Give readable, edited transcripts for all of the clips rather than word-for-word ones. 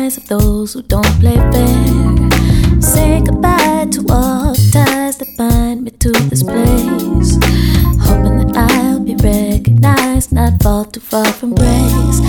nice of those who don't play fair. Say goodbye to all the ties that bind me to this place, hoping that I'll be recognized, not fall too far from grace.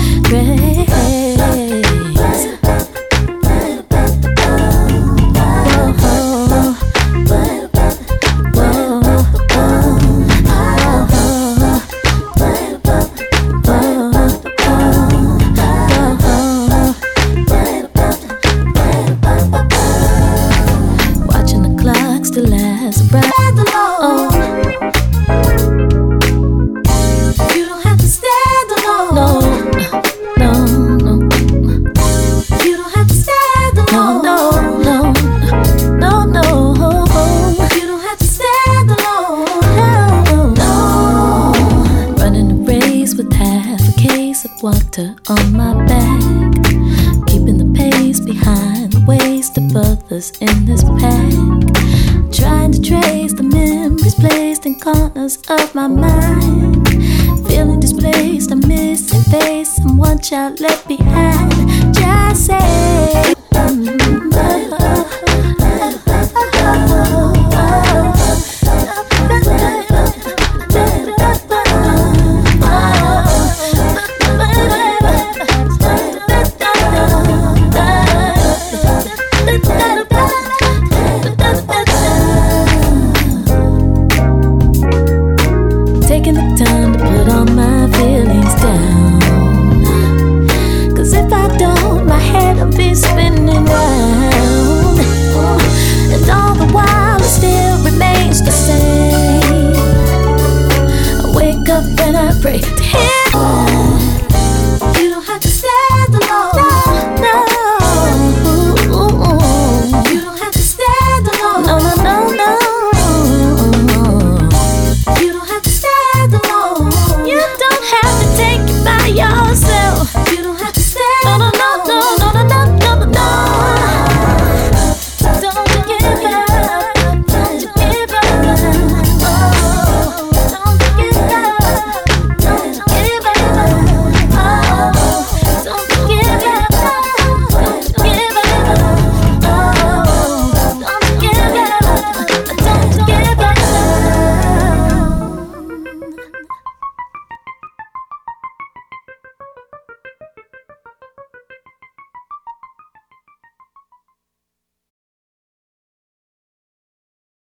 Water on my back, keeping the pace behind the waist of others in this pack. Trying to trace the memories placed in corners of my mind. Feeling displaced, a missing face, someone child left behind.